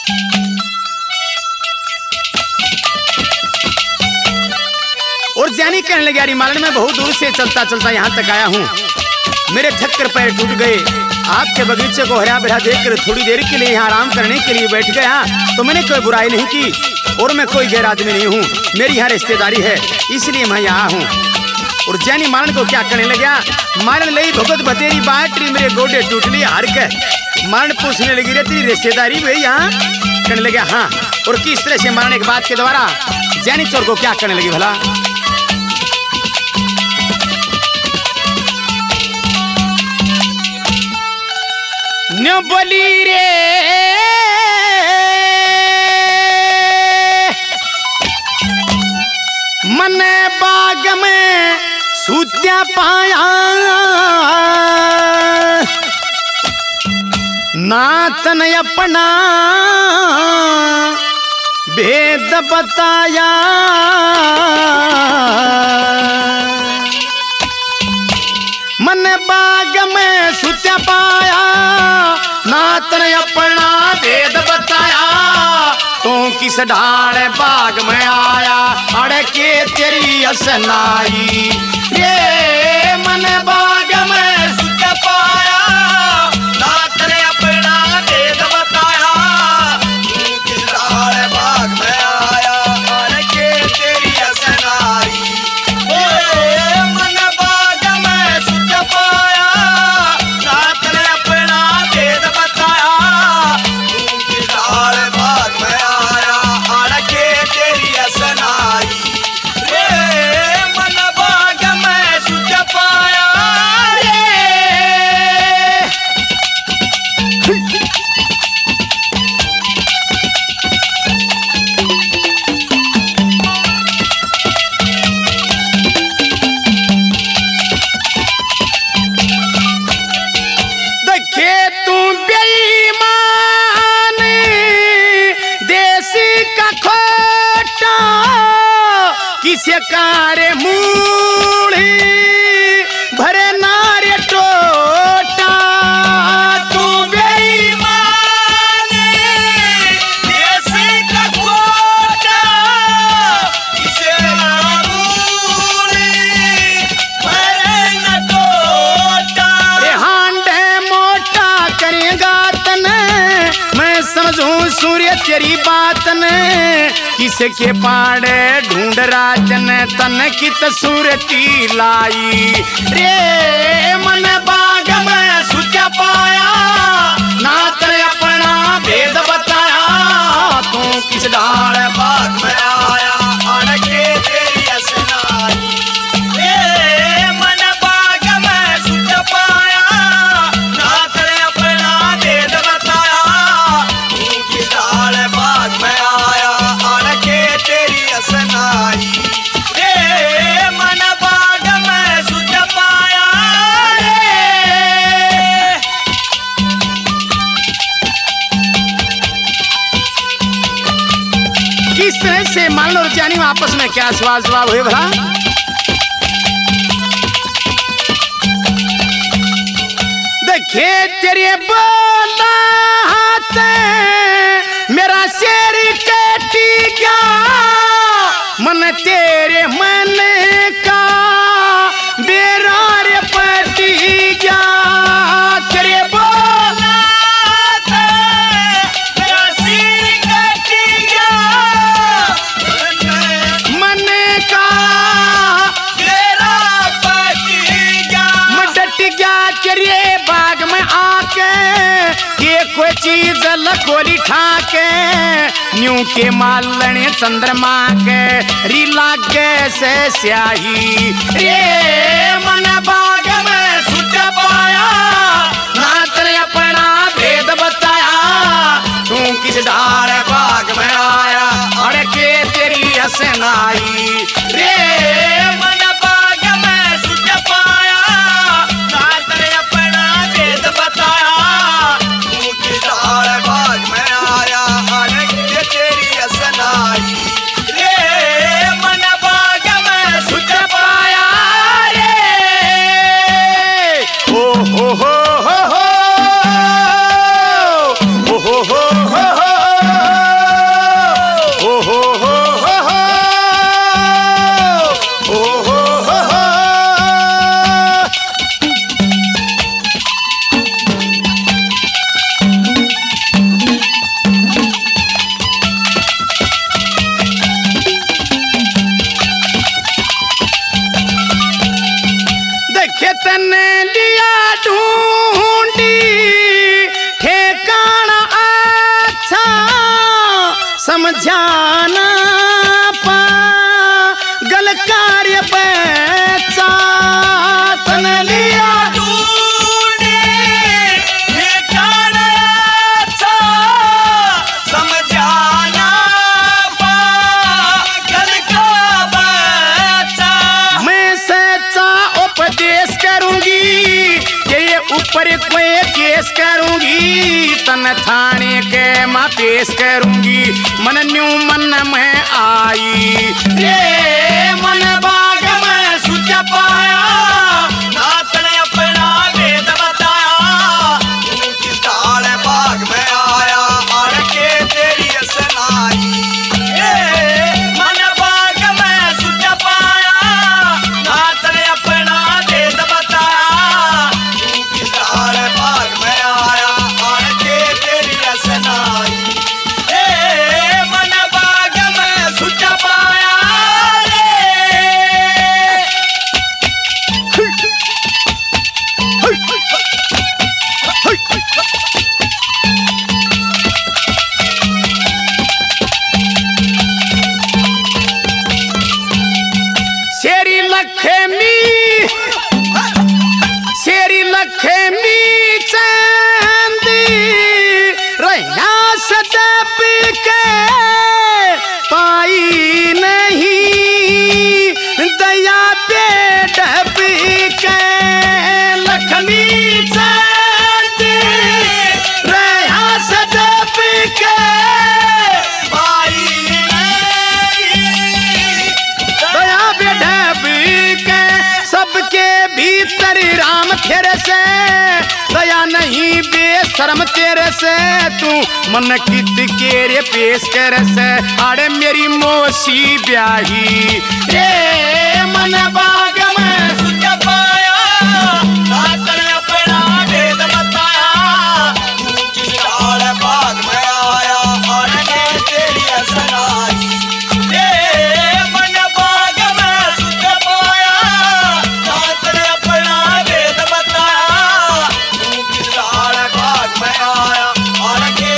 और ज्ञानी कहने लगे यारी मालन मैं बहुत दूर से चलता चलता यहाँ तक आया हूँ, मेरे थक कर पैर टूट गए। आपके बगीचे को हरा भरा देखकर थोड़ी देर के लिए यहाँ आराम करने के लिए बैठ गया, तो मैंने कोई बुराई नहीं की और मैं कोई गैर आदमी नहीं हूँ, मेरी यहाँ रिश्तेदारी है इसलिए मैं यहाँ हूँ। और ज्ञानी मालन को क्या करने लगा, मालन लई भगत बतेरी बाटरी मेरे गोडे टूट लिए हार के। मालन पूछने लगी रे तेरी रिश्तेदारी भाई यहाँ, कहने लगे हाँ। और किस तरह से मालन एक बात के द्वारा ज्ञानी चोर को क्या करने लगी भला। न बोली रे मन बाग में सूत्या पाया, नातन अपना भेद बताया। मन बाग में सूत्या पाया, नातन अपना भेद बताया। तू किस ढाल बाग में आया, अड़के तेरी असनाई। ये मन बाग में सूत्या पाया, नातन अपना भेद बताया। तू किस ढाल बाग में आया, अड़के तेरी असनाई। ये मन बाग में सूत्या पाया, नातन अपना भेद बताया। तू किस ढाल बाग में आया, अड़के तेरी असनाई। रे मन बाग में सूत्या पाया रे। देखे तू बेईमान देसी का खोटा, किसे कारे मूढ़ी भरे नारे टोटा। तू बेईमान देसी का खोटा, किसे मूढ़ी भरे न टोटा। रे हांडे मोटा करेगा तने, मैं समझूं सूर्य तेरी बात ने। किसे के पाड़े ढूंढ राजन, तन की तसूरती लाई। रे मन बाग में सूत्या पाया, नातन अपना भेद बताया। तू किस ढाल बाग में आया, अड़के तेरी असनाई। रे मन बाग में सूत्या पाया, नातन अपना भेद बताया। तू किस ढाल बाग में आया, अड़के तेरी असनाई। रे मन बाग में सूत्या पाया रे। किस तरह से मान और ज्ञानी आपस में क्या सवाल जवाब हुए भला। देखे तेरे बोला हाथ मेरा शेर कटी गया, मन तेरे मन का बेरार पटी गया। तेरे बोला हाथ मेरा शेर कटी गया, मन का बेरा पटी गया। मैं डट गया तेरे बाग में आके, ये कोई चीज लकोली ठाके। न्यू के मालने चंद्रमा के री लागे से स्याही। रे मन बाग में सूत्या पाया, नातन अपना भेद बताया। तू किस ढाल बाग में आया, अड़के तेरी असनाई। रे मन बाग में सूत्या पाया, नातन अपना भेद बताया। तू किस ढाल बाग में आया, अड़के तेरी असनाई। रे मन बाग में सूत्या पाया रे। ओ हो हो हो हो हो हो हो हो हो। समझाना पागल कार्य पहचान लिया तूने ये जाना था समझाना पागल का बच्चा। मैं सच्चा उपदेश करूंगी कि ये ऊपर कोई केस करूंगी तन थाने के माँ पेश करूंगी मन न्यू मन में आई रे मन बाग में सुच पाया नातन अपना वेद बताया तू किस डाल बाग में आया आड़ के तेरी असनाई। मन बाग में सुच पाया नातन अपना वेद बताया तू किस डाल बाग में आया आड़ के तेरी असनाई। मन बाग में सुच पाया शेरी लक्ष्मी चांदी रैया सदप के पाई नहीं दया बेडप के लक्ष्मी चांदी रैया सदप के भाई दया बेडप के सबके भीतर राम तेरे से दया नहीं बेशर्म तेरे से तू मन कित के रे पेश कर से आड़े मेरी मोसी ब्याही रे मन बाग में सुच पाया नातन अपना वेद बताया तू किस डाल बाग में आया आड़ के तेरी असनाई। मन बाग में सुच पाया नातन अपना वेद बताया तू किस डाल बाग में आया आड़ के